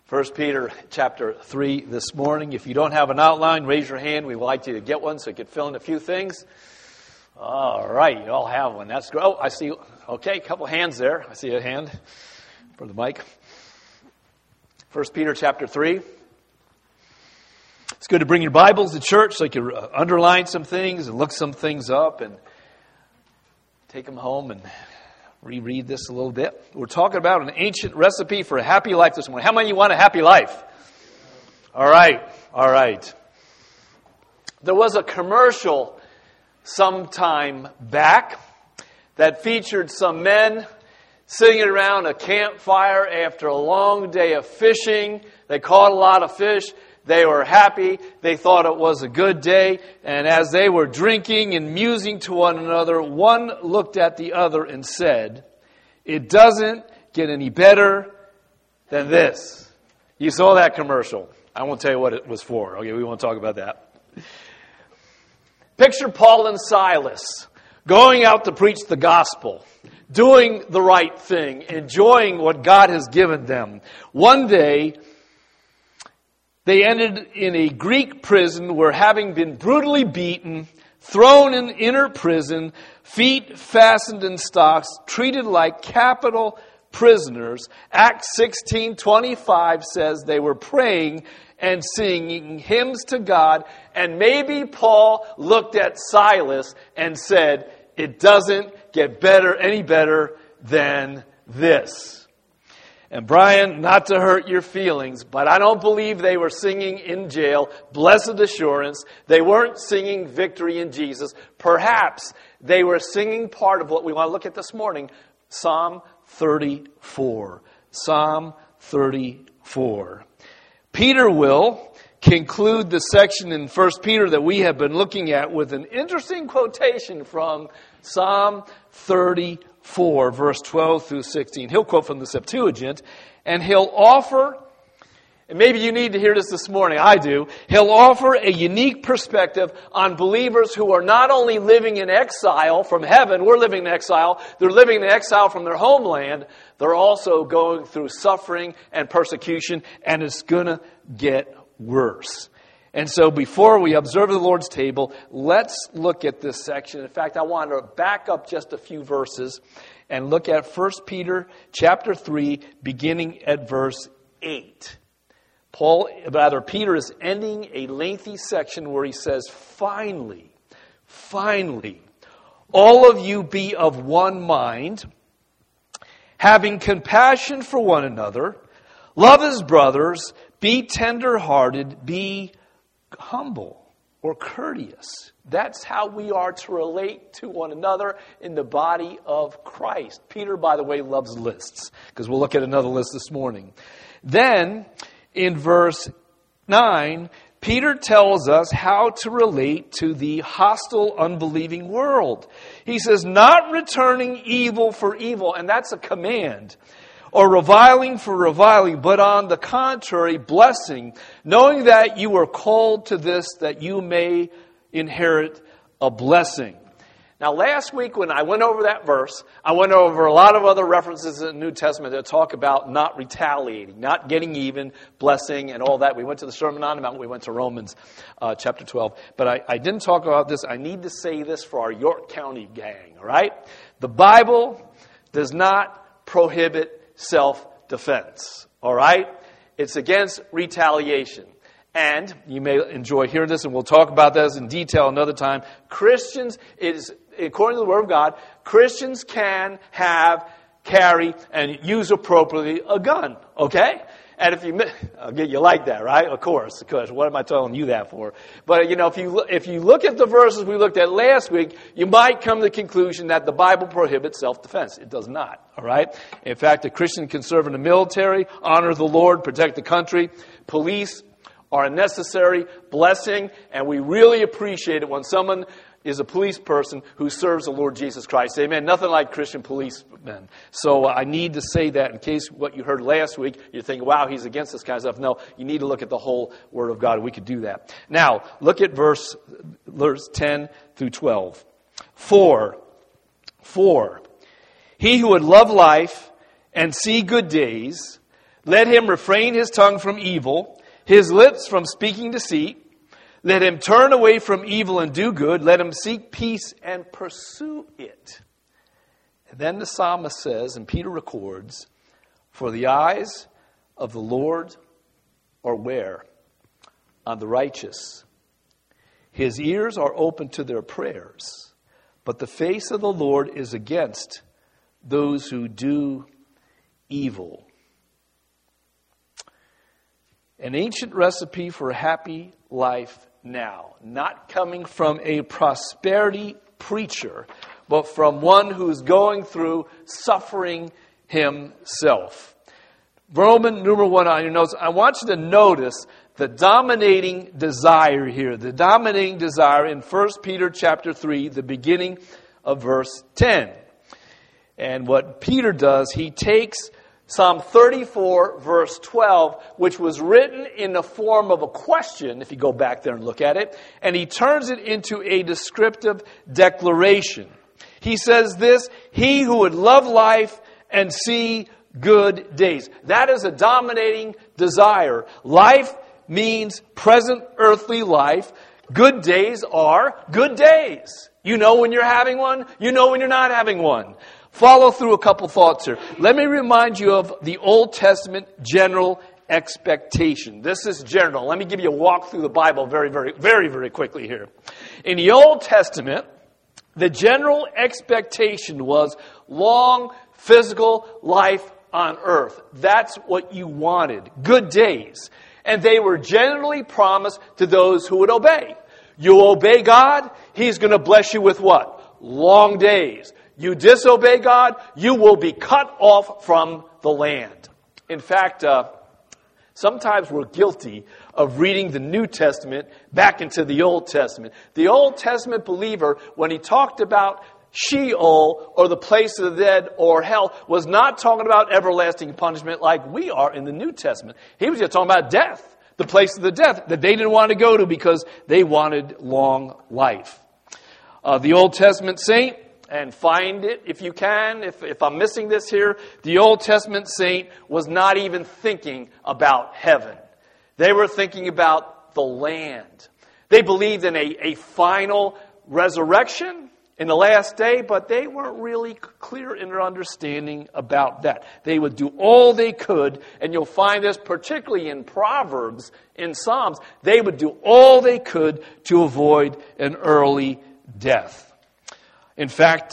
1 Peter chapter 3 this morning. If you don't have an outline, raise your hand. We would like you to get one so you can fill in a few things. All right, you all have one. That's great. Oh, I see. Okay, a couple hands there. I see a hand for the mic. 1 Peter chapter 3. It's good to bring your Bibles to church so you can underline some things and look some things up and take them home and reread this a little bit. We're talking about an ancient recipe for a happy life this morning. How many of you want a happy life? All right. There was a commercial some time back that featured some men sitting around a campfire after a long day of fishing. They caught a lot of fish. They were happy. They thought it was a good day. And as they were drinking and musing to one another, one looked at the other and said, "It doesn't get any better than this." You saw that commercial. I won't tell you what it was for. Okay, we won't talk about that. Picture Paul and Silas going out to preach the gospel, doing the right thing, enjoying what God has given them. One day, they ended in a Greek prison where, having been brutally beaten, thrown in inner prison, feet fastened in stocks, treated like capital prisoners, Acts 16:25 says they were praying and singing hymns to God. And maybe Paul looked at Silas and said, "It doesn't get any better than this." And Brian, not to hurt your feelings, but I don't believe they were singing in jail, blessed assurance. They weren't singing victory in Jesus. Perhaps they were singing part of what we want to look at this morning, Psalm 34. Psalm 34. Peter will conclude the section in 1 Peter that we have been looking at with an interesting quotation from Psalm 34, verse 12 through 16. He'll quote from the Septuagint, and he'll offer, and maybe you need to hear this morning, I do, he'll offer a unique perspective on believers who are not only living in exile from heaven, we're living in exile, they're living in exile from their homeland, they're also going through suffering and persecution, and it's going to get worse. And so before we observe the Lord's table, let's look at this section. In fact, I want to back up just a few verses and look at 1 Peter chapter 3, beginning at verse 8. Peter is ending a lengthy section where he says, Finally, all of you be of one mind, having compassion for one another, love as brothers, be tender-hearted, be humble or courteous. That's how we are to relate to one another in the body of Christ. Peter, by the way, loves lists, because we'll look at another list this morning. Then, in verse 9, Peter tells us how to relate to the hostile, unbelieving world. He says, not returning evil for evil, and that's a command, or reviling for reviling, but on the contrary, blessing, knowing that you are called to this, that you may inherit a blessing. Now, last week when I went over that verse, I went over a lot of other references in the New Testament that talk about not retaliating, not getting even, blessing, and all that. We went to the Sermon on the Mount. We went to Romans chapter 12. But I didn't talk about this. I need to say this for our York County gang, all right? The Bible does not prohibit self-defense, all right? It's against retaliation. And you may enjoy hearing this, and we'll talk about this in detail another time. Christians, according to the Word of God, Christians can carry, and use appropriately a gun, okay? And you like that, right? Of course. What am I telling you that for? But, if you look at the verses we looked at last week, you might come to the conclusion that the Bible prohibits self-defense. It does not, all right? In fact, a Christian can serve in the military, honor the Lord, protect the country. Police are a necessary blessing, and we really appreciate it when someone is a police person who serves the Lord Jesus Christ. Amen. Nothing like Christian policemen. So I need to say that in case what you heard last week, you're thinking, wow, he's against this kind of stuff. No, you need to look at the whole Word of God. We could do that. Now, look at verse 10 through 12. For he who would love life and see good days Let him refrain his tongue from evil, his lips from speaking deceit. Let him turn away from evil and do good. Let him seek peace and pursue it. And then the psalmist says, and Peter records, for the eyes of the Lord are where? On the righteous. His ears are open to their prayers. But the face of the Lord is against those who do evil. An ancient recipe for a happy life now. Not coming from a prosperity preacher, but from one who's going through suffering himself. Roman numeral 1 on your notes. I want you to notice the dominating desire here. The dominating desire in 1 Peter chapter 3, the beginning of verse 10. And what Peter does, he takes Psalm 34, verse 12, which was written in the form of a question, if you go back there and look at it, and he turns it into a descriptive declaration. He says this, he who would love life and see good days. That is a dominating desire. Life means present earthly life. Good days are good days. You know when you're having one, you know when you're not having one. Follow through a couple thoughts here. Let me remind you of the Old Testament general expectation. This is general. Let me give you a walk through the Bible very quickly here. In the Old Testament, the general expectation was long physical life on earth. That's what you wanted. Good days. And they were generally promised to those who would obey. You obey God, He's going to bless you with what? Long days. You disobey God, you will be cut off from the land. In fact, sometimes we're guilty of reading the New Testament back into the Old Testament. The Old Testament believer, when he talked about Sheol, or the place of the dead, or hell, was not talking about everlasting punishment like we are in the New Testament. He was just talking about death, the place of the death that they didn't want to go to because they wanted long life. The Old Testament saint, and find it if you can, if I'm missing this here, the Old Testament saint was not even thinking about heaven. They were thinking about the land. They believed in a final resurrection in the last day, but they weren't really clear in their understanding about that. They would do all they could, and you'll find this particularly in Proverbs, in Psalms, they would do all they could to avoid an early death. In fact,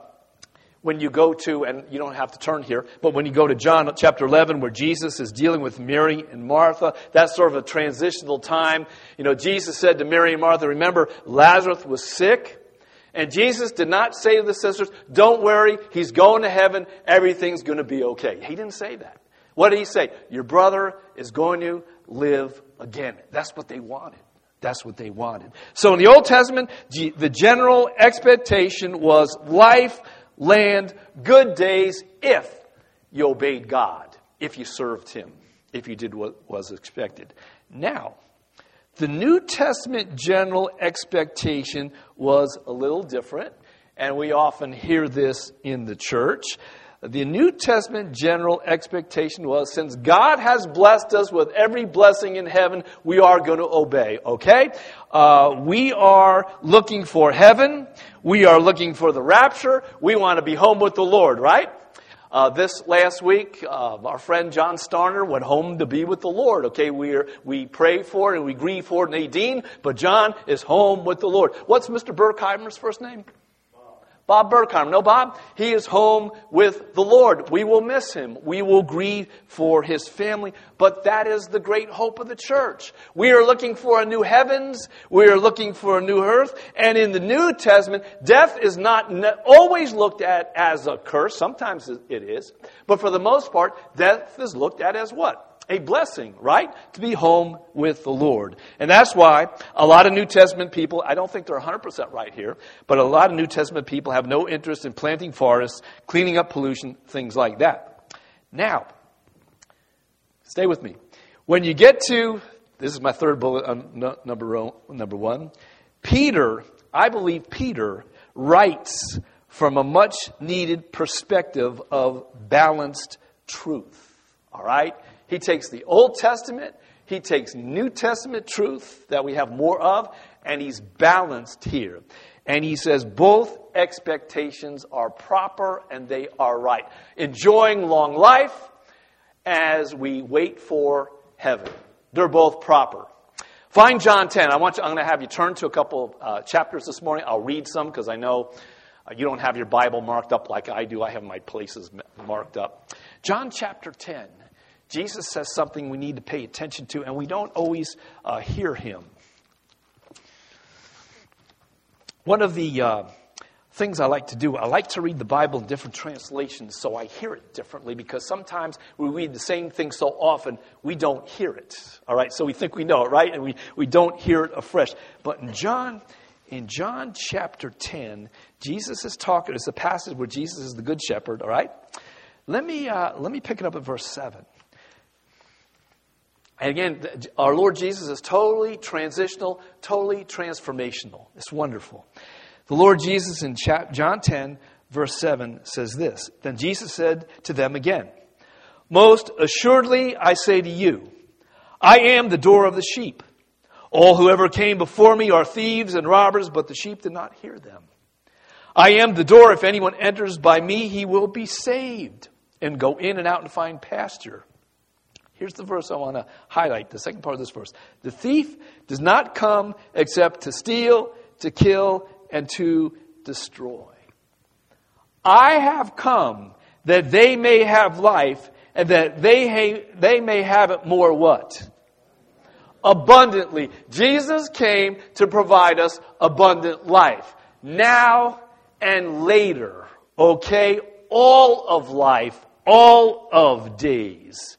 when you go to, and you don't have to turn here, but when you go to John chapter 11, where Jesus is dealing with Mary and Martha, that's sort of a transitional time. You know, Jesus said to Mary and Martha, remember, Lazarus was sick, and Jesus did not say to the sisters, don't worry, he's going to heaven, everything's going to be okay. He didn't say that. What did he say? Your brother is going to live again. That's what they wanted. That's what they wanted. So in the Old Testament, the general expectation was life, land, good days, if you obeyed God, if you served Him, if you did what was expected. Now, the New Testament general expectation was a little different, and we often hear this in the church. The New Testament general expectation was, since God has blessed us with every blessing in heaven, we are going to obey, okay? We are looking for heaven. We are looking for the rapture. We want to be home with the Lord, right? This last week, our friend John Starner went home to be with the Lord, okay? We pray for and we grieve for Nadine, but John is home with the Lord. What's Mr. Berkheimer's first name? Bob Berkheimer. No, Bob? He is home with the Lord. We will miss him. We will grieve for his family. But that is the great hope of the church. We are looking for a new heavens. We are looking for a new earth. And in the New Testament, death is not always looked at as a curse. Sometimes it is. But for the most part, death is looked at as what? A blessing, right? To be home with the Lord. And that's why a lot of New Testament people, I don't think they're 100% right here, but a lot of New Testament people have no interest in planting forests, cleaning up pollution, things like that. Now, stay with me. When you get to, this is my third bullet on number one, Peter, I believe Peter writes from a much needed perspective of balanced truth. All right? He takes the Old Testament, he takes New Testament truth that we have more of, and he's balanced here. And he says both expectations are proper and they are right. Enjoying long life as we wait for heaven. They're both proper. Find John 10. I'm going to have you turn to a couple chapters this morning. I'll read some because I know you don't have your Bible marked up like I do. I have my places marked up. John chapter 10. Jesus says something we need to pay attention to, and we don't always hear him. One of the things I like to do, I like to read the Bible in different translations so I hear it differently, because sometimes we read the same thing so often we don't hear it. All right, so we think we know it, right? And we don't hear it afresh. But in John chapter 10, Jesus is talking. It's a passage where Jesus is the good shepherd, all right? Let me pick it up at verse 7. And again, our Lord Jesus is totally transitional, totally transformational. It's wonderful. The Lord Jesus in John 10, verse 7 says this. Then Jesus said to them again, most assuredly I say to you, I am the door of the sheep. All who ever came before me are thieves and robbers, but the sheep did not hear them. I am the door. If anyone enters by me, he will be saved and go in and out and find pasture. Here's the verse I want to highlight, the second part of this verse. The thief does not come except to steal, to kill, and to destroy. I have come that they may have life, and that they may have it more what? Abundantly. Jesus came to provide us abundant life. Now and later. Okay? All of life. All of days.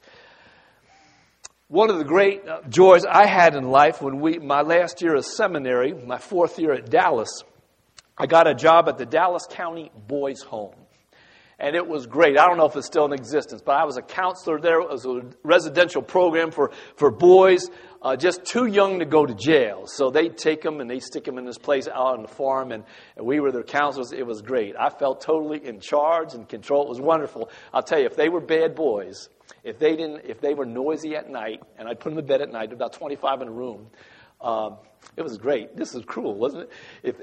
One of the great joys I had in life when my last year of seminary, my fourth year at Dallas, I got a job at the Dallas County Boys Home. And it was great. I don't know if it's still in existence, but I was a counselor there. It was a residential program for boys just too young to go to jail. So they'd take them and they'd stick them in this place out on the farm, and we were their counselors. It was great. I felt totally in charge and control. It was wonderful. I'll tell you, if they were bad boys, if they were noisy at night, and I'd put them to bed at night, about 25 in a room, it was great. This is cruel, wasn't it?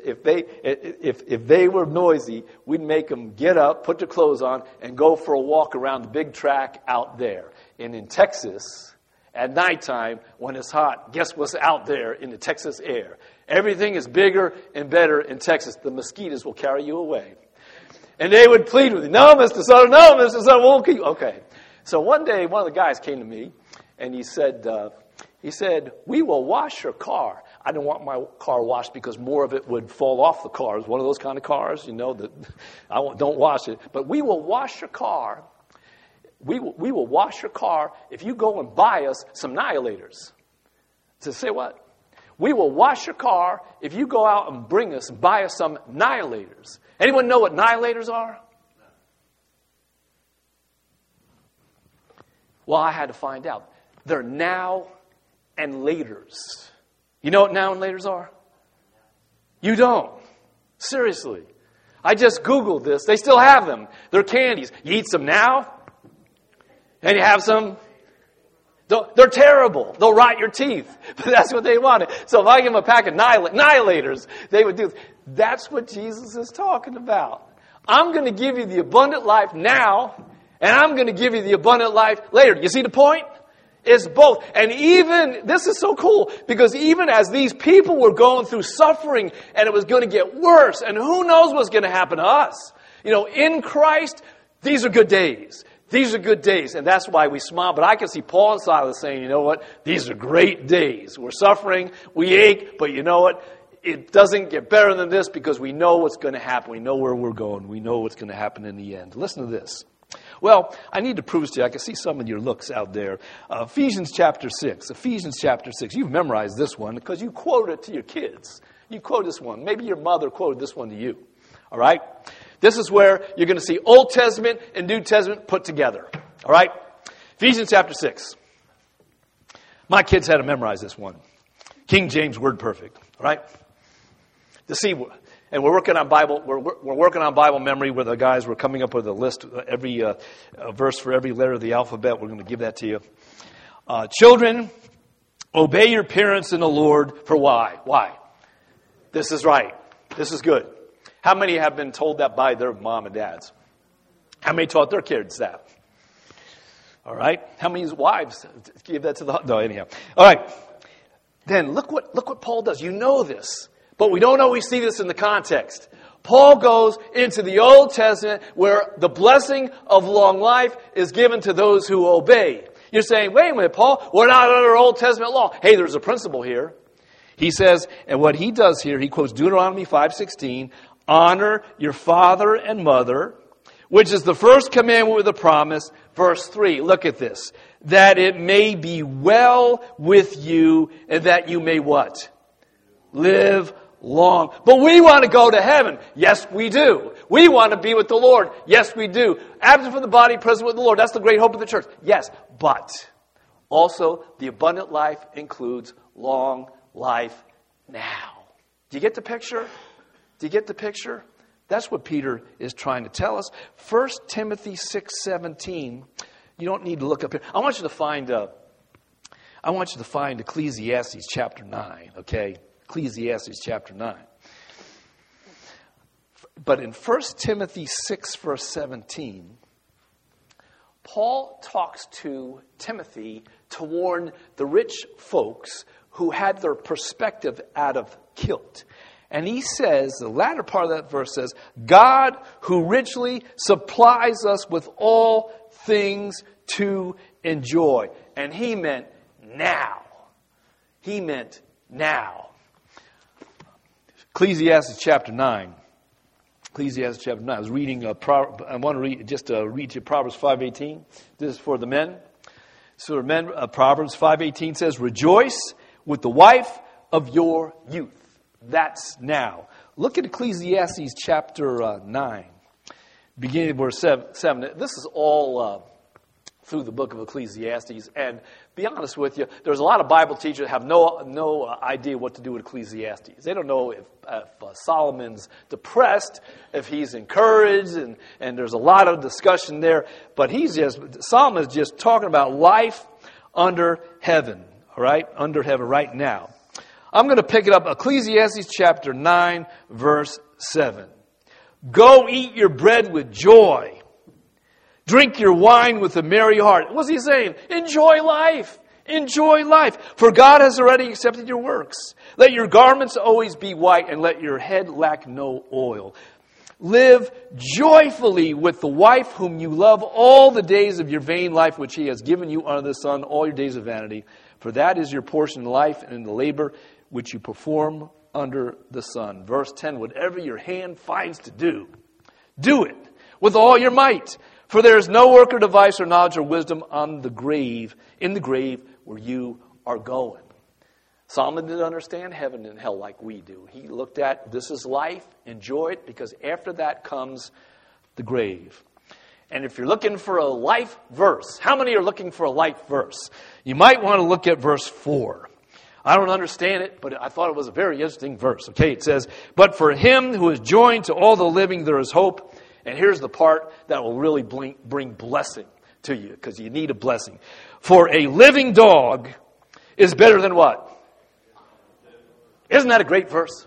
If they were noisy, we'd make them get up, put their clothes on, and go for a walk around the big track out there. And in Texas, at nighttime, when it's hot, guess what's out there in the Texas air? Everything is bigger and better in Texas. The mosquitoes will carry you away. And they would plead with me, no, Mr. Sutter, no, Mr. Sutter, won't keep. Okay. So one day, one of the guys came to me, and he said, we will wash your car. I didn't want my car washed because more of it would fall off the car. It's one of those kind of cars, that don't wash it. But we will wash your car. We will wash your car if you go and buy us some Nihilators. To say what? We will wash your car if you go out and buy us some Nihilators. Anyone know what Nihilators are? Well, I had to find out. They're now and laters. You know what now and laters are? You don't. Seriously. I just Googled this. They still have them. They're candies. You eat some now, and you have some. They're terrible. They'll rot your teeth. But that's what they wanted. So if I give them a pack of Nihilators, they would do. That's what Jesus is talking about. I'm going to give you the abundant life now, and I'm going to give you the abundant life later. You see the point? It's both. And even, this is so cool, because even as these people were going through suffering, and it was going to get worse, and who knows what's going to happen to us. In Christ, these are good days. These are good days, and that's why we smile. But I can see Paul and Silas saying, you know what? These are great days. We're suffering, we ache, but you know what? It doesn't get better than this because we know what's going to happen. We know where we're going. We know what's going to happen in the end. Listen to this. Well, I need to prove to you. I can see some of your looks out there. Ephesians chapter 6. Ephesians chapter 6. You've memorized this one because you quote it to your kids. You quote this one. Maybe your mother quoted this one to you. All right? This is where you're going to see Old Testament and New Testament put together. All right? Ephesians chapter 6. My kids had to memorize this one. King James Word Perfect. All right? To see, And we're working on Bible. We're working on Bible memory. Where the guys were coming up with a list, every verse for every letter of the alphabet. We're going to give that to you. Children, obey your parents in the Lord. For why? Why? This is right. This is good. How many have been told that by their mom and dads? How many taught their kids that? All right. How many wives give that to the? No, anyhow. All right. Then look what Paul does. You know this. But we don't always see this in the context. Paul goes into the Old Testament where the blessing of long life is given to those who obey. You're saying, wait a minute, Paul, we're not under Old Testament law. Hey, there's a principle here. He says, and what he does here, he quotes Deuteronomy 5:16, honor your father and mother, which is the first commandment with a promise. Verse 3, look at this. That it may be well with you and that you may what? Live long. But we want to go to heaven. Yes, we do. We want to be with the Lord. Yes, we do. Absent from the body, present with the Lord. That's the great hope of the church. Yes, but also the abundant life includes long life now. Do you get the picture? Do you get the picture? That's what Peter is trying to tell us. 1 Timothy 6:17. You don't need to look up here. I want you to find Ecclesiastes chapter 9, okay? Ecclesiastes chapter 9. But in 1 Timothy 6, verse 17, Paul talks to Timothy to warn the rich folks who had their perspective out of kilt. And he says, the latter part of that verse says, God who richly supplies us with all things to enjoy. And he meant now. He meant now. Ecclesiastes chapter 9. Ecclesiastes chapter 9. I was reading, I want to read you Proverbs 5:18. This is for the men. So the men, Proverbs 5:18 says, rejoice with the wife of your youth. That's now. Look at Ecclesiastes chapter 9, beginning of verse 7. This is all through the book of Ecclesiastes. And be honest with you, there's a lot of Bible teachers that have no idea what to do with Ecclesiastes. They don't know if Solomon's depressed, if he's encouraged, and there's a lot of discussion there. But Solomon is just talking about life under heaven, all right? Under heaven right now. I'm going to pick it up, Ecclesiastes chapter 9, verse 7. Go eat your bread with joy. Drink your wine with a merry heart. What's he saying? Enjoy life. Enjoy life. For God has already accepted your works. Let your garments always be white and let your head lack no oil. Live joyfully with the wife whom you love all the days of your vain life which he has given you under the sun, all your days of vanity. For that is your portion in life and in the labor which you perform under the sun. Verse 10, whatever your hand finds to do, do it with all your might. For there is no work or device or knowledge or wisdom in the grave where you are going. Solomon didn't understand heaven and hell like we do. He looked at, this is life, enjoy it, because after that comes the grave. And if you're looking for a life verse, how many are looking for a life verse? You might want to look at verse 4. I don't understand it, but I thought it was a very interesting verse. Okay, it says, but for him who is joined to all the living, there is hope. And here's the part that will really bring blessing to you, because you need a blessing. For a living dog is better than what? Isn't that a great verse?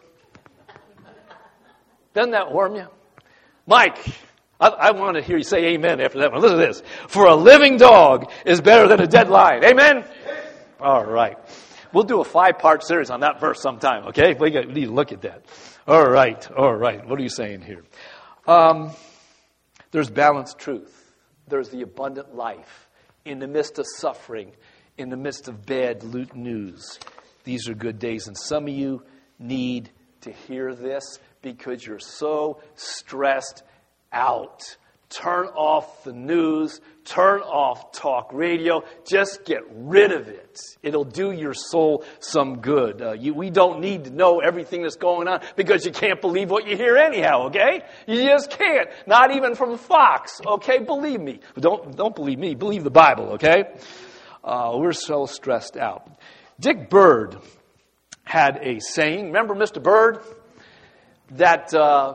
Doesn't that warm you? Mike, I want to hear you say amen after that one. Listen to this. For a living dog is better than a dead lion. Amen? All right. We'll do a 5-part series on that verse sometime, okay? We need to look at that. All right. What are you saying here? There's balanced truth. There's the abundant life in the midst of suffering, in the midst of bad news. These are good days, and some of you need to hear this because you're so stressed out. Turn off the news. Turn off talk radio. Just get rid of it. It'll do your soul some good. We don't need to know everything that's going on because you can't believe what you hear anyhow, okay? You just can't. Not even from Fox, okay? Believe me. Don't believe me. Believe the Bible, okay? We're so stressed out. Dick Bird had a saying. Remember Mr. Bird? that,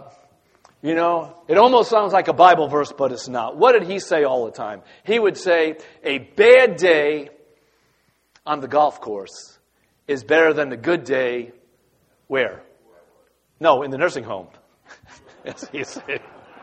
it almost sounds like a Bible verse, but it's not. What did he say all the time? He would say, a bad day on the golf course is better than a good day, where? No, in the nursing home. Yes, he said.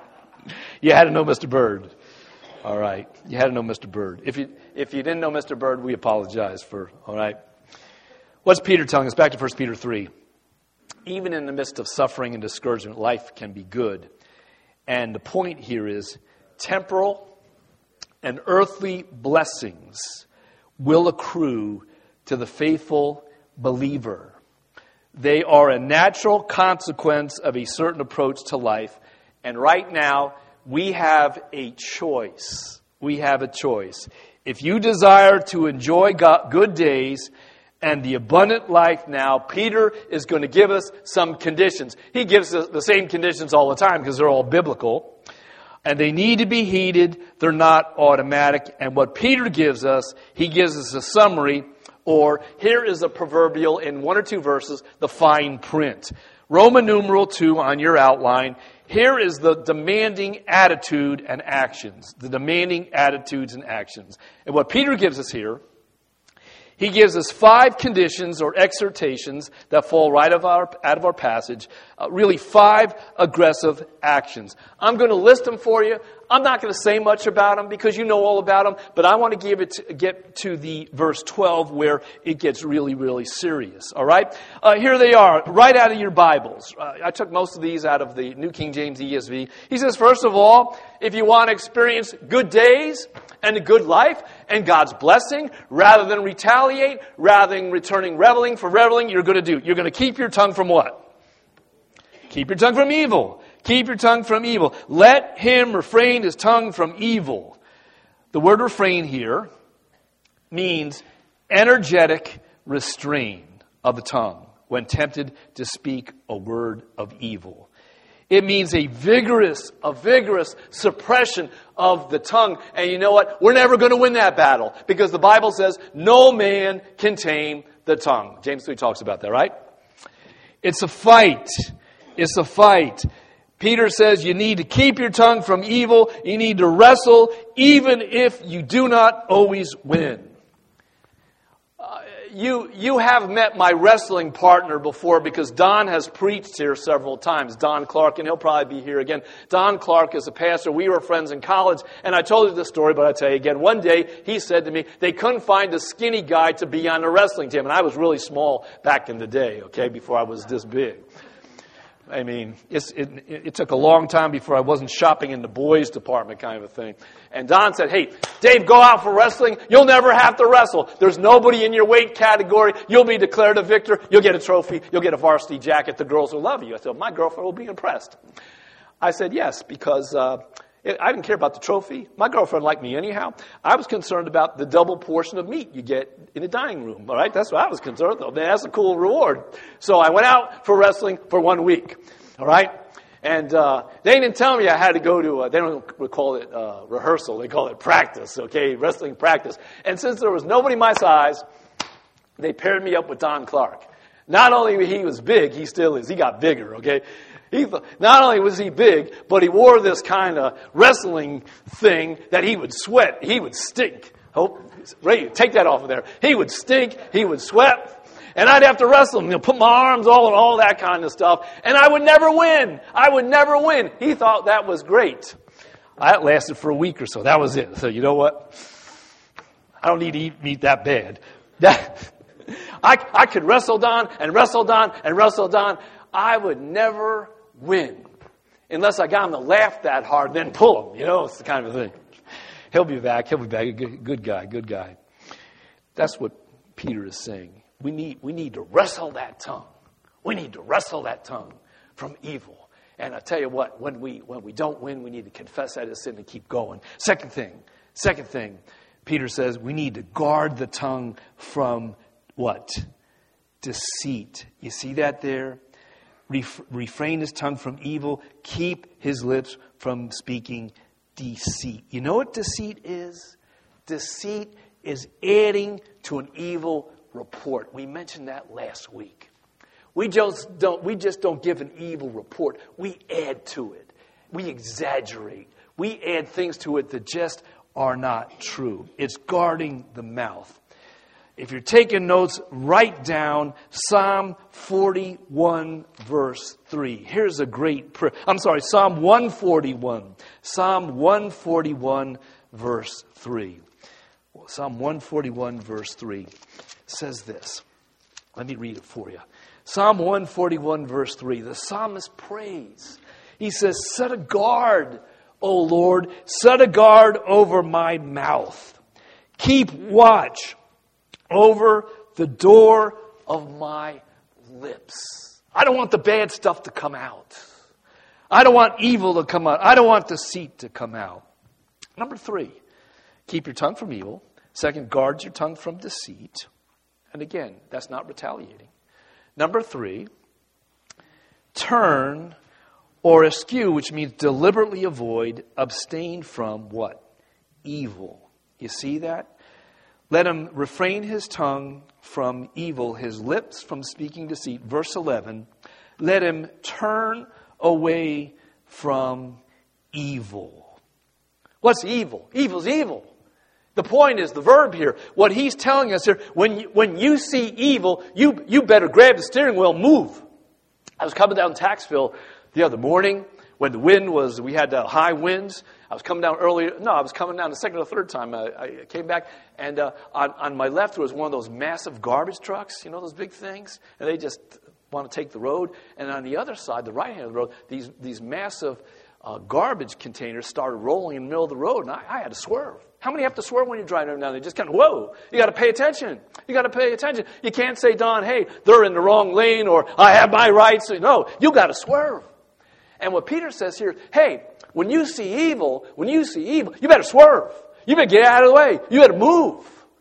You had to know Mr. Bird. All right. You had to know Mr. Bird. If you didn't know Mr. Bird, we apologize for, all right. What's Peter telling us? Back to 1 Peter 3. Even in the midst of suffering and discouragement, life can be good. And the point here is temporal and earthly blessings will accrue to the faithful believer. They are a natural consequence of a certain approach to life. And right now, we have a choice. We have a choice. If you desire to enjoy good days and the abundant life now, Peter is going to give us some conditions. He gives us the same conditions all the time because they're all biblical. And they need to be heeded. They're not automatic. And what Peter gives us, he gives us a summary, or here is a proverbial in one or two verses, the fine print. Roman numeral 2 on your outline. Here is the demanding attitude and actions. The demanding attitudes and actions. And what Peter gives us here, he gives us 5 conditions or exhortations that fall right out of our passage. Really 5 aggressive actions. I'm going to list them for you. I'm not going to say much about them because you know all about them. But I want to get to the verse 12 where it gets really, really serious. All right? Here they are, right out of your Bibles. I took most of these out of the New King James ESV. He says, first of all, if you want to experience good days and a good life and God's blessing, rather than retaliate, rather than returning reveling for reveling, you're going to keep your tongue from what? Keep your tongue from evil. Keep your tongue from evil. Let him refrain his tongue from evil. The word refrain here means energetic restrain of the tongue when tempted to speak a word of evil. It means a vigorous suppression of the tongue. And you know what? We're never going to win that battle because the Bible says no man can tame the tongue. James 3 talks about that, right? It's a fight. It's a fight. Peter says you need to keep your tongue from evil. You need to wrestle even if you do not always win. You have met my wrestling partner before because Don has preached here several times. Don Clark, and he'll probably be here again. Don Clark is a pastor. We were friends in college, and I told you this story, but I'll tell you again. One day, he said to me, they couldn't find a skinny guy to be on the wrestling team. And I was really small back in the day, okay, before I was this big. I mean, it took a long time before I wasn't shopping in the boys' department kind of a thing. And Don said, hey, Dave, go out for wrestling. You'll never have to wrestle. There's nobody in your weight category. You'll be declared a victor. You'll get a trophy. You'll get a varsity jacket. The girls will love you. I said, my girlfriend will be impressed. I said, yes, because I didn't care about the trophy. My girlfriend liked me anyhow. I was concerned about the double portion of meat you get in a dining room. All right, that's what I was concerned though. Man, that's a cool reward. So I went out for wrestling for 1 week. All right, and they didn't tell me I had to go to. They don't call it rehearsal. They call it practice. Okay, wrestling practice. And since there was nobody my size, they paired me up with Don Clark. Not only he was big, he still is. He got bigger. Okay. Not only was he big, but he wore this kind of wrestling thing that he would sweat. He would stink. Oh, Ray, take that off of there. He would stink. He would sweat. And I'd have to wrestle him, put my arms all that kind of stuff. And I would never win. I would never win. He thought that was great. That lasted for a week or so. That was it. So you know what? I don't need to eat meat that bad. I could wrestle Don and wrestle Don and wrestle Don. I would never win unless I got him to laugh that hard, then pull him. You know, it's the kind of thing. He'll be back. Good guy. That's what Peter is saying. We need to wrestle that tongue. We need to wrestle that tongue from evil. And I tell you what, when we don't win, we need to confess that as sin and keep going. Second thing, Peter says we need to guard the tongue from what? Deceit. You see that there? Refrain his tongue from evil. Keep his lips from speaking deceit. You know what deceit is? Deceit is adding to an evil report. We mentioned that last week. We just don't give an evil report. We add to it. We exaggerate. We add things to it that just are not true. It's guarding the mouth. If you're taking notes, write down Psalm 41, verse 3. Here's a great prayer. Psalm 141. Psalm 141, verse 3. Psalm 141, verse 3 says this. Let me read it for you. Psalm 141, verse 3. The psalmist prays. He says, set a guard, O Lord, set a guard over my mouth. Keep watch over the door of my lips. I don't want the bad stuff to come out. I don't want evil to come out. I don't want deceit to come out. Number 3, keep your tongue from evil. Second, guard your tongue from deceit. And again, that's not retaliating. Number 3, turn or eschew, which means deliberately avoid, abstain from what? Evil. You see that? Let him refrain his tongue from evil, his lips from speaking deceit. Verse 11, let him turn away from evil. What's evil? Evil's evil. The point is the verb here. What he's telling us here, when you see evil, you better grab the steering wheel and move. I was coming down Taxville the other morning when the wind was, we had high winds. I was coming down earlier. No, I was coming down the second or third time. I came back, and on my left there was one of those massive garbage trucks, you know, those big things, and they just want to take the road. And on the other side, the right hand of the road, these massive garbage containers started rolling in the middle of the road, and I had to swerve. How many have to swerve when you're driving down? They just kind of, whoa, you got to pay attention. You got to pay attention. You can't say, Don, hey, they're in the wrong lane, or I have my rights. No, you got to swerve. And what Peter says here, hey, when you see evil, you better swerve. You better get out of the way. You better move.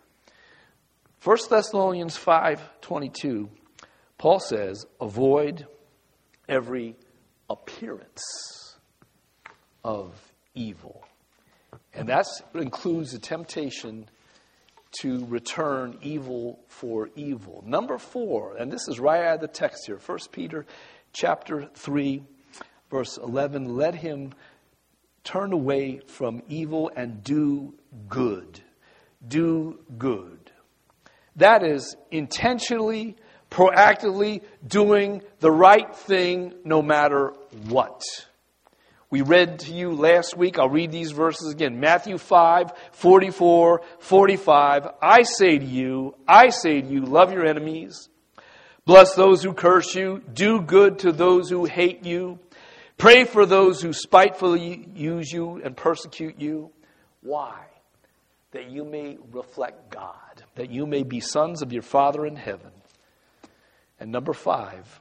1 Thessalonians 5:22, Paul says, avoid every appearance of evil. And that includes the temptation to return evil for evil. Number 4, and this is right out of the text here, 1 Peter chapter 3, verse 11, let him turn away from evil and do good. Do good. That is intentionally, proactively doing the right thing no matter what. We read to you last week. I'll read these verses again. Matthew 5:44, 45. I say to you, love your enemies. Bless those who curse you. Do good to those who hate you. Pray for those who spitefully use you and persecute you. Why? That you may reflect God. That you may be sons of your Father in heaven. And number 5,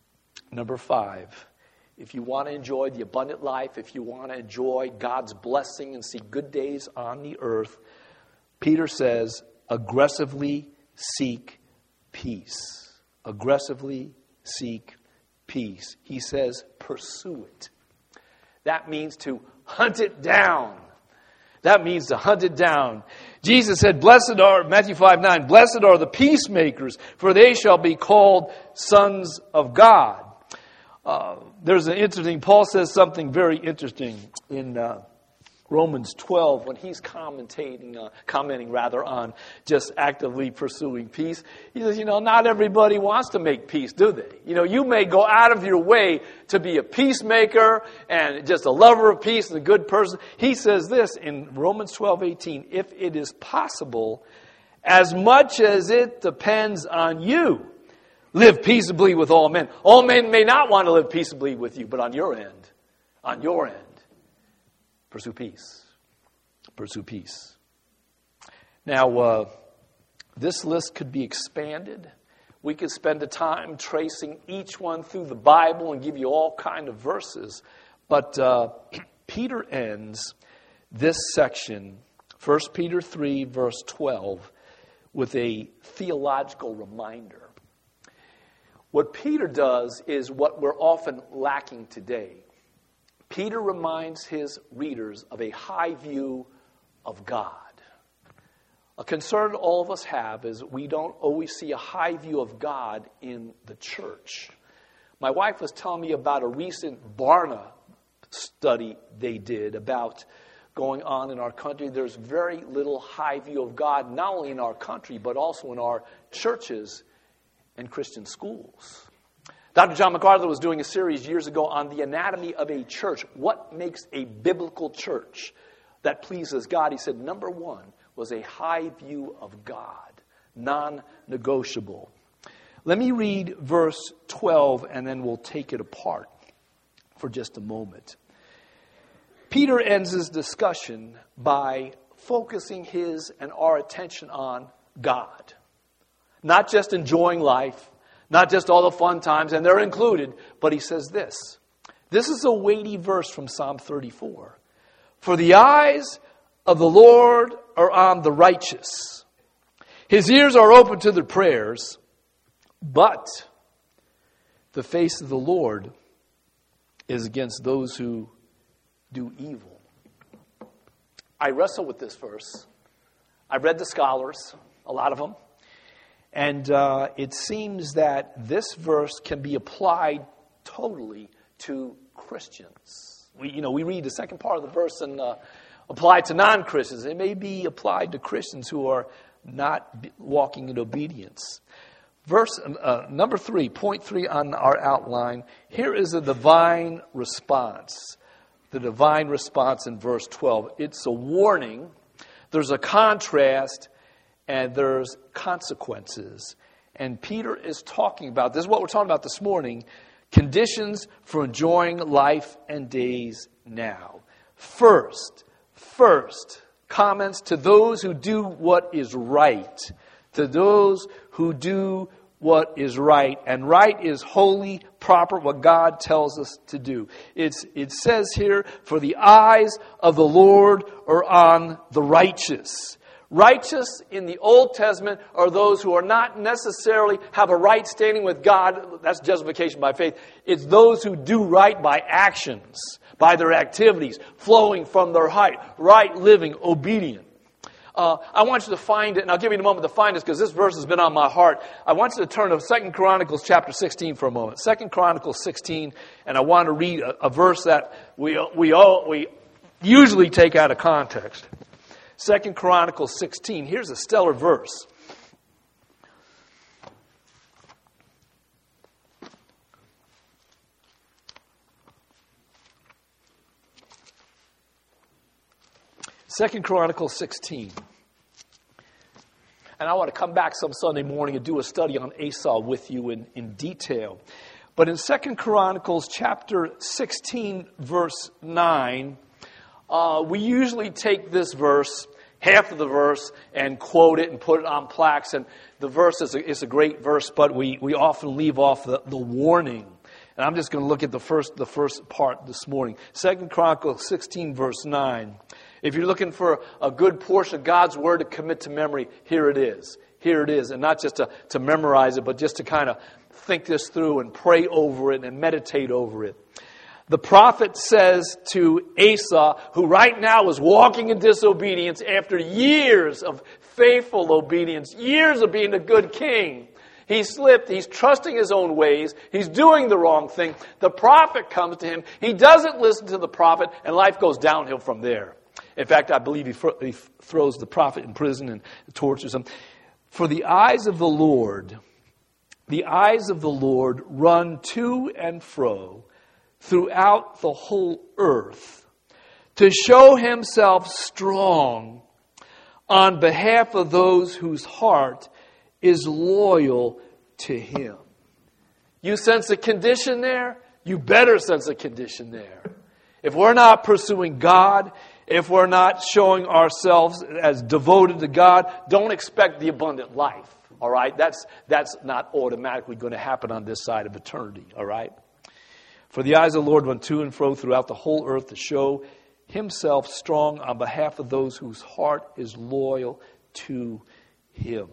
if you want to enjoy the abundant life, if you want to enjoy God's blessing and see good days on the earth, Peter says, aggressively seek peace. Aggressively seek peace. He says, pursue it. That means to hunt it down. That means to hunt it down. Jesus said, Matthew 5:9, blessed are the peacemakers, for they shall be called sons of God. There's an interesting, Paul says something very interesting in Romans 12 when he's commenting on just actively pursuing peace. He says, not everybody wants to make peace, do they? You may go out of your way to be a peacemaker and just a lover of peace and a good person. He says this in Romans 12:18, if it is possible, as much as it depends on you, live peaceably with all men. All men may not want to live peaceably with you, but on your end, pursue peace. Pursue peace. Now, this list could be expanded. We could spend the time tracing each one through the Bible and give you all kind of verses. But Peter ends this section, 1 Peter 3, verse 12, with a theological reminder. What Peter does is what we're often lacking today. Peter reminds his readers of a high view of God. A concern all of us have is we don't always see a high view of God in the church. My wife was telling me about a recent Barna study they did about going on in our country. There's very little high view of God, not only in our country, but also in our churches and Christian schools. Dr. John MacArthur was doing a series years ago on the anatomy of a church. What makes a biblical church that pleases God? He said, number one was a high view of God, non-negotiable. Let me read verse 12, and then we'll take it apart for just a moment. Peter ends his discussion by focusing his and our attention on God. Not just enjoying life, not just all the fun times, and they're included, but he says this. This is a weighty verse from Psalm 34. For the eyes of the Lord are on the righteous. His ears are open to their prayers, but the face of the Lord is against those who do evil. I wrestle with this verse. I read the scholars, a lot of them, and it seems that this verse can be applied totally to Christians. We read the second part of the verse and apply to non-Christians. It may be applied to Christians who are not walking in obedience. Verse number 3, point 3 on our outline. Here is a divine response. The divine response in verse 12. It's a warning. There's a contrast, and there's consequences. And Peter is talking about, this is what we're talking about this morning, conditions for enjoying life and days now. First, comments to those who do what is right. To those who do what is right. And right is holy, proper, what God tells us to do. It says here, for the eyes of the Lord are on the righteous. Righteous in the Old Testament are those who are not necessarily have a right standing with God. That's justification by faith. It's those who do right by actions, by their activities, flowing from their heart, right living, obedient. I want you to find it, and I'll give you a moment to find this because this verse has been on my heart. I want you to turn to 2 Chronicles chapter 16 for a moment. 2 Chronicles 16, and I want to read a verse that we usually take out of context. 2 Chronicles 16. Here's a stellar verse. Second Chronicles 16. And I want to come back some Sunday morning and do a study on Esau with you in detail. But in 2 Chronicles chapter 16, verse 9, we usually take this verse, half of the verse, and quote it and put it on plaques. And the verse is a great verse, but we often leave off the warning. And I'm just going to look at the first part this morning. 2 Chronicles 16, verse 9. If you're looking for a good portion of God's Word to commit to memory, here it is. Here it is. And not just to memorize it, but just to kind of think this through and pray over it and meditate over it. The prophet says to Asa, who right now is walking in disobedience after years of faithful obedience, years of being a good king. He slipped. He's trusting his own ways. He's doing the wrong thing. The prophet comes to him. He doesn't listen to the prophet, and life goes downhill from there. In fact, I believe he throws the prophet in prison and tortures him. For the eyes of the Lord run to and fro throughout the whole earth to show himself strong on behalf of those whose heart is loyal to him. You sense a condition there? You better sense a condition there. If we're not pursuing God, if we're not showing ourselves as devoted to God, don't expect the abundant life. All right? That's not automatically going to happen on this side of eternity. All right? For the eyes of the Lord run to and fro throughout the whole earth to show himself strong on behalf of those whose heart is loyal to him.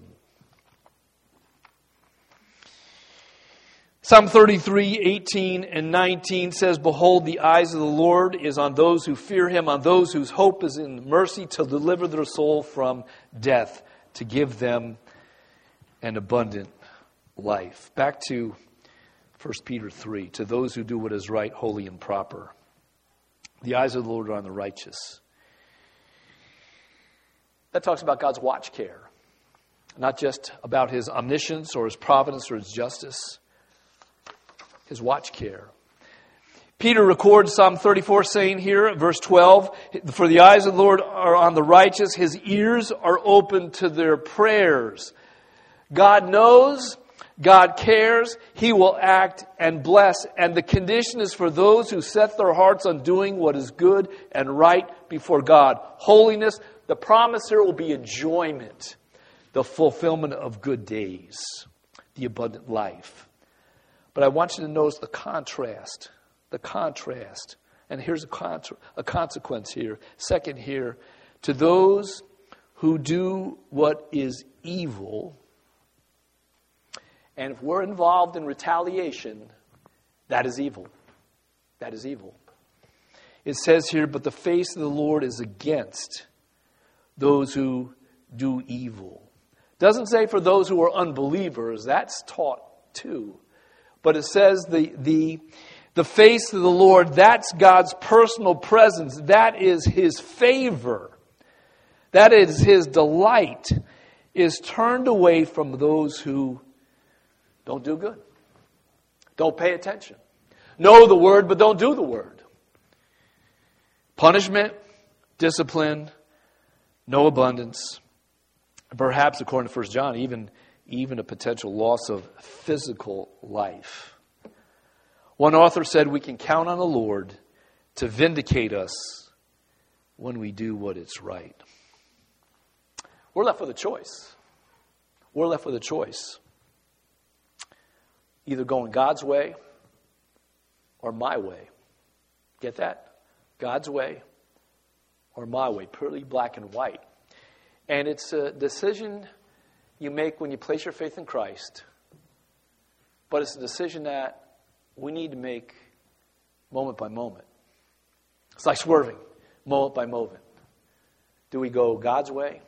Psalm 33, 18 and 19 says, Behold, the eyes of the Lord is on those who fear him, on those whose hope is in mercy, to deliver their soul from death. to give them an abundant life. Back to 1 Peter 3, to those who do what is right, holy, and proper. The eyes of the Lord are on the righteous. That talks about God's watch care. Not just about his omniscience or his providence or his justice. His watch care. Peter records Psalm 34 saying here, verse 12, for the eyes of the Lord are on the righteous, his ears are open to their prayers. God knows, God cares, he will act and bless. And the condition is for those who set their hearts on doing what is good and right before God. Holiness, the promise here will be enjoyment, the fulfillment of good days, the abundant life. But I want you to notice the contrast. The contrast. And here's a consequence here. Second here, to those who do what is evil. And if we're involved in retaliation, that is evil. That is evil. It says here, but the face of the Lord is against those who do evil. Doesn't say for those who are unbelievers. That's taught too. But it says the face of the Lord, that's God's personal presence. That is his favor. That is his delight, is turned away from those who don't do good. Don't pay attention. Know the word, but don't do the word. Punishment, discipline, no abundance. Perhaps, according to 1 John, even a potential loss of physical life. One author said we can count on the Lord to vindicate us when we do what is right. We're left with a choice. We're left with a choice. Either going God's way or my way. Get that? God's way or my way. Purely black and white. And it's a decision you make when you place your faith in Christ. But it's a decision that we need to make moment by moment. It's like swerving, moment by moment. Do we go God's way?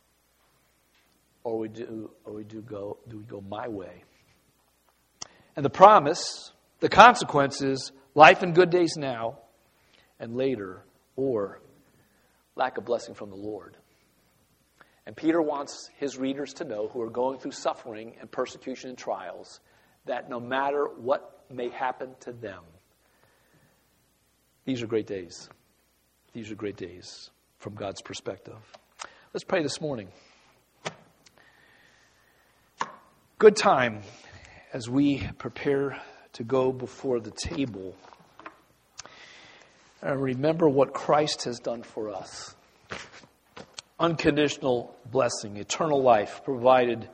Or do we go my way? And the promise, the consequence is life and good days now and later, or lack of blessing from the Lord. And Peter wants his readers to know, who are going through suffering and persecution and trials, that no matter what may happen to them, these are great days. These are great days from God's perspective. Let's pray this morning. Good time as we prepare to go before the table. And remember what Christ has done for us. Unconditional blessing, eternal life provided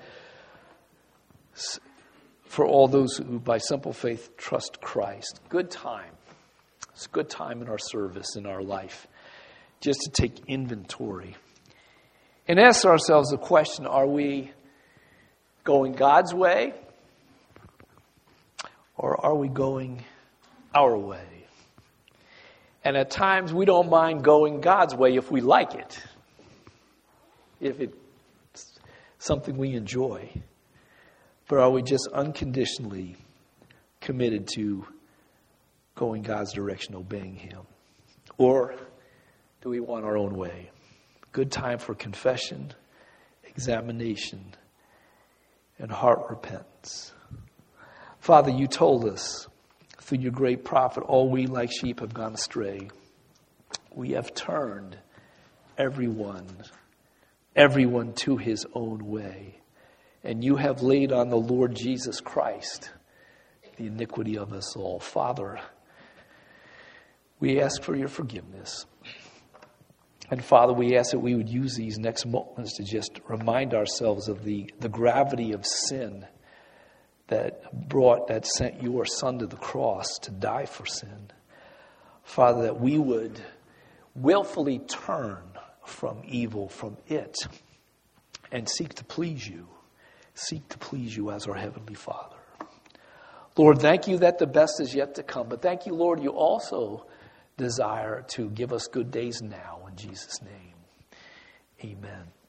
for all those who by simple faith trust Christ. Good time. It's a good time in our service, in our life, just to take inventory and ask ourselves the question, are we going God's way or are we going our way? And at times we don't mind going God's way if we like it. If it's something we enjoy. But are we just unconditionally committed to going God's direction, obeying him? Or do we want our own way? Good time for confession, examination, and heart repentance. Father, you told us through your great prophet, all we like sheep have gone astray. We have turned everyone to his own way. And you have laid on the Lord Jesus Christ the iniquity of us all. Father, we ask for your forgiveness. And Father, we ask that we would use these next moments to just remind ourselves of the gravity of sin that sent your Son to the cross to die for sin. Father, that we would willfully turn from evil, from it, and seek to please you. Seek to please you as our Heavenly Father. Lord, thank you that the best is yet to come. But thank you, Lord, you also desire to give us good days now. In Jesus' name, amen.